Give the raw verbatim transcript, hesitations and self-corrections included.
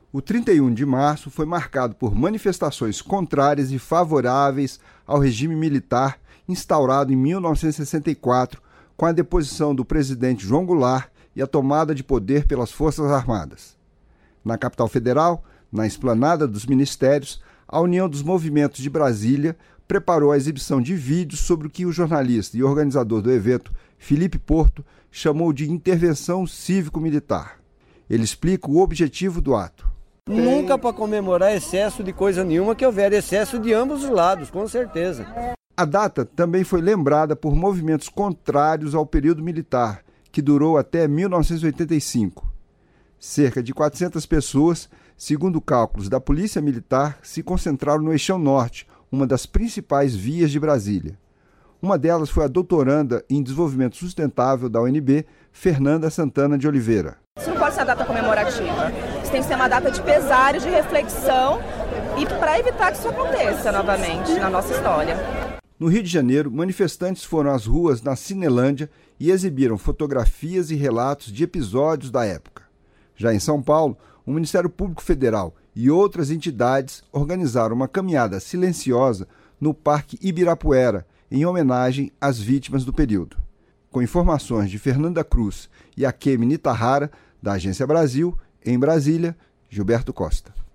O trinta e um de março foi marcado por manifestações contrárias e favoráveis ao regime militar instaurado em mil novecentos e sessenta e quatro, com a deposição do presidente João Goulart e a tomada de poder pelas Forças Armadas. Na capital federal, na esplanada dos ministérios, a União dos Movimentos de Brasília preparou a exibição de vídeos sobre o que o jornalista e organizador do evento, Felipe Porto, chamou de intervenção cívico-militar. Ele explica o objetivo do ato. Nunca para comemorar excesso de coisa nenhuma, que houver excesso de ambos os lados, com certeza. A data também foi lembrada por movimentos contrários ao período militar, que durou até mil novecentos e oitenta e cinco. Cerca de quatrocentas pessoas, segundo cálculos da Polícia Militar, se concentraram no Eixão Norte, uma das principais vias de Brasília. Uma delas foi a doutoranda em Desenvolvimento Sustentável da U N B, Fernanda Santana de Oliveira. Isso não pode ser uma data comemorativa. Isso tem que ser uma data de pesar e de reflexão e para evitar que isso aconteça novamente na nossa história. No Rio de Janeiro, manifestantes foram às ruas na Cinelândia e exibiram fotografias e relatos de episódios da época. Já em São Paulo, o Ministério Público Federal e outras entidades organizaram uma caminhada silenciosa no Parque Ibirapuera, em homenagem às vítimas do período. Com informações de Fernanda Cruz e Akemi Nitahara, da Agência Brasil, em Brasília, Gilberto Costa.